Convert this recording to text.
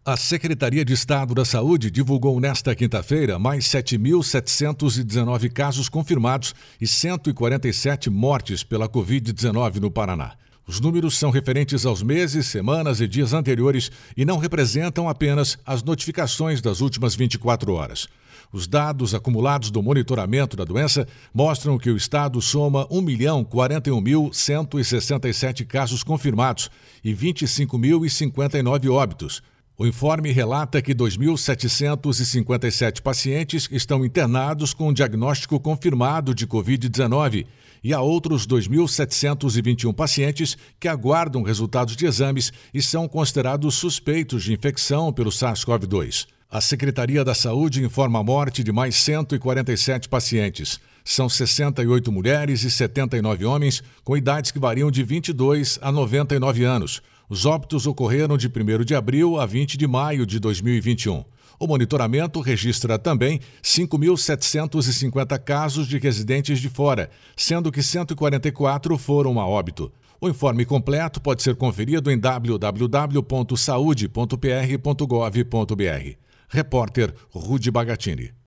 A Secretaria de Estado da Saúde divulgou nesta quinta-feira mais 7.719 casos confirmados e 147 mortes pela Covid-19 no Paraná. Os números são referentes aos meses, semanas e dias anteriores e não representam apenas as notificações das últimas 24 horas. Os dados acumulados do monitoramento da doença mostram que o estado soma 1.041.167 casos confirmados e 25.059 óbitos. O informe relata que 2.757 pacientes estão internados com diagnóstico confirmado de Covid-19 e há outros 2.721 pacientes que aguardam resultados de exames e são considerados suspeitos de infecção pelo SARS-CoV-2. A Secretaria da Saúde informa a morte de mais 147 pacientes. São 68 mulheres e 79 homens com idades que variam de 22 a 99 anos. Os óbitos ocorreram de 1º de abril a 20 de maio de 2021. O monitoramento registra também 5.750 casos de residentes de fora, sendo que 144 foram a óbito. O informe completo pode ser conferido em www.saude.pr.gov.br. Repórter Rudy Bagatini.